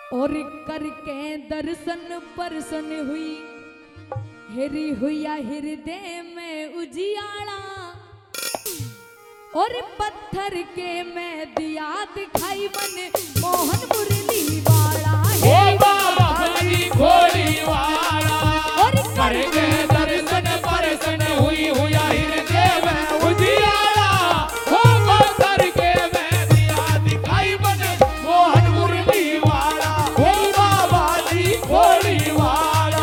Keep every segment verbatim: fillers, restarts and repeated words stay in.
और करके दर्शन परसन हुई, हेरी हुआ हृदय में उजियाला। और पत्थर के मैं दिया दिखाई मन मोहन मुरली वाला। हे बाबा जी भोली वाला। और करके दर्शन परसन हुई हुआ हृदय में उजियाला। हो पत्थर के मैं दिया दिखाई मन मोहन मुरली वाला। हे बाबा जी भोली वाला।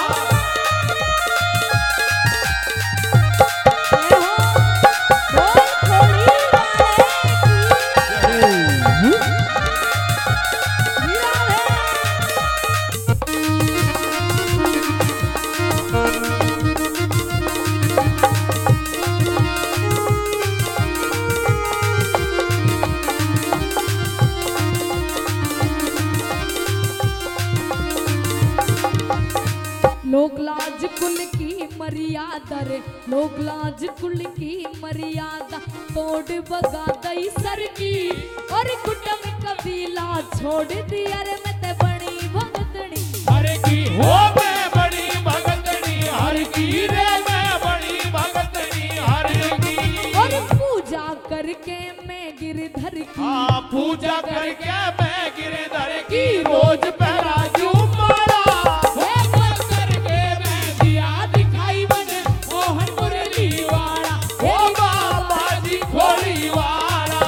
लोक लाज कुल की मर्यादा रे, लोक लाज कुल की मर्यादा तोड़ बगा दई सर की। और कुटुंब कबीला छोड़ दिया रे मैं ते बड़ी भगतनी। हर की हो मैं बड़ी भगतनी हर की रे मैं बड़ी भगतनी हर की। और पूजा करके मैं गिरधर की, हाँ पूजा करके मैं गिरधर की रोज पहरा जुमाला। हे पत्थर के मैं दिया दिखाई मन मोहन मुरली वाला। हे बाबा जी भोली वाला।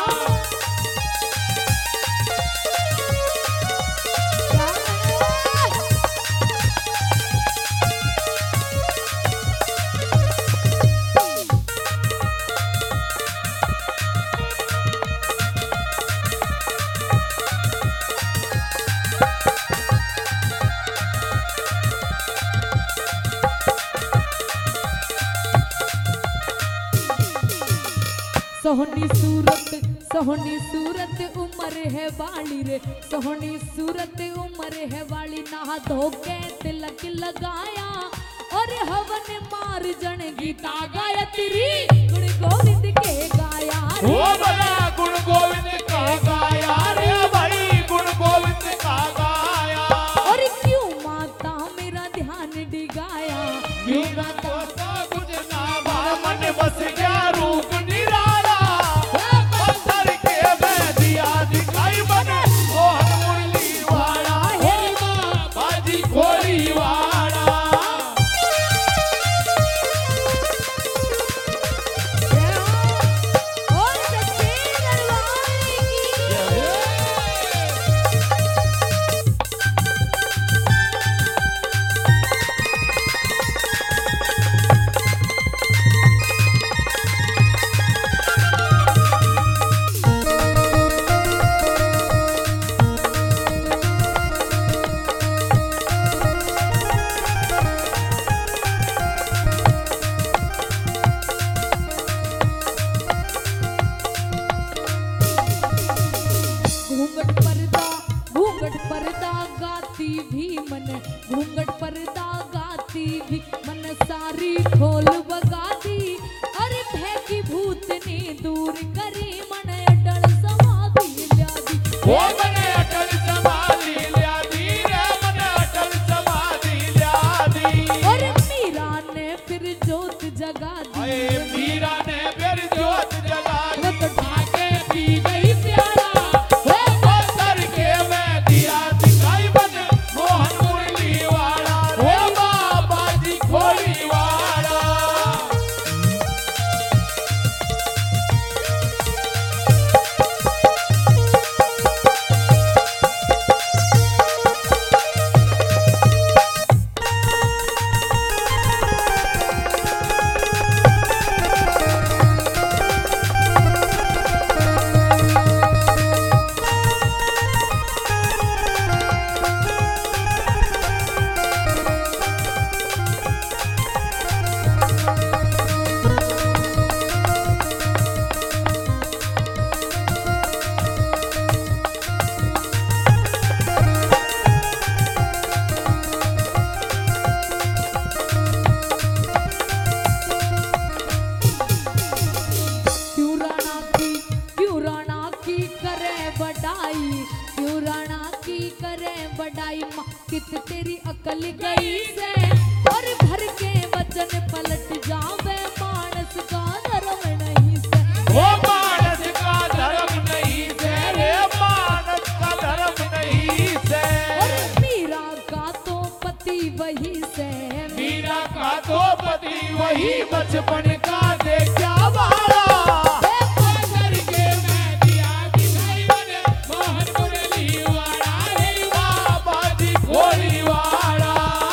सोहनी सूरत सोहनी सूरत उम्र है वाली रे, सोहनी सूरत उम्र है वाली। नहा धो के तिलक लगाया और हवन मार जन गीता गायत्री गुण गोविंद के गाया। वो बड़ा गुण गोविंद का गाया रे भाई गुण गोविंद का गाया। और क्यों माता मेरा ध्यान डिगाया, मेरा तो सब कुछ नामा मन बस गया रूप निराला। हे पत्थर के मैं दिया दिखाई मन मोहन मुरली वाला। हे बाबा जी भोली वाला। और सच्चे दरबार की। घूंघट पर्दा घूंघट पर्दा गाती भी मन, घूंघट पर्दा गाती भी मन सारी खोल बगाती। अरे भय की भूतनी दूर करी मन अटल समाधि ल्यादी। वो मने अटल समाधि ल्यादी रे मने अटल समाधि ल्यादी। और मीरा ने फिर जोत जगा दी, अरे मीरा ने फिर जोत जगा दी। वो तो ढाके पी गई प्याला। वो पत्थर के मैं दिया दिखाई मन मोहन मुरली वाला। वो बाबा जी भोली वाला। की करे बड़ाई माँ कित तेरी अकल गई से और भर के वचन पलट जावे मानस का धर्म नहीं से वो मानस का धर्म नहीं से रे मानस का धर्म नहीं से और मीरा का तो पति वही से मीरा का तो पति वही बचपन का देखा वाला करके मैं दिया दिखाई बने मोहन मुरली वाला रे बाबा जी खोली वाला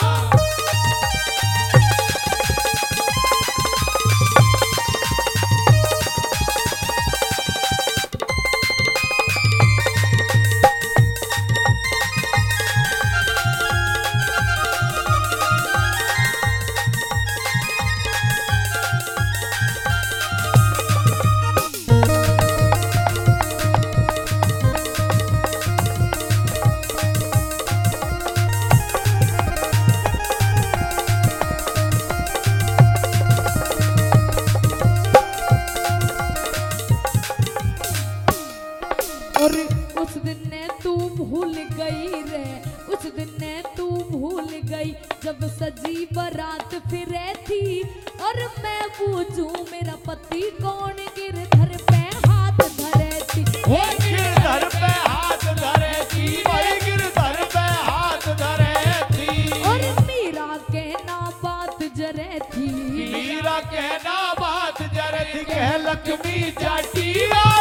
और उस दिन ने तू भूल गई रे उस दिन ने तू भूल गई जब सजी बारात फिरे थी और मैं पूछूं मेरा पति कौन गिरधर पे हाथ धरे थी वो गिरधर पे हाथ धरे थी वही गिरधर पे हाथ धरे थी और मीरा के ना बात जरे थी मीरा कहना बात जरे थी कह लक्ष्मी जाटिया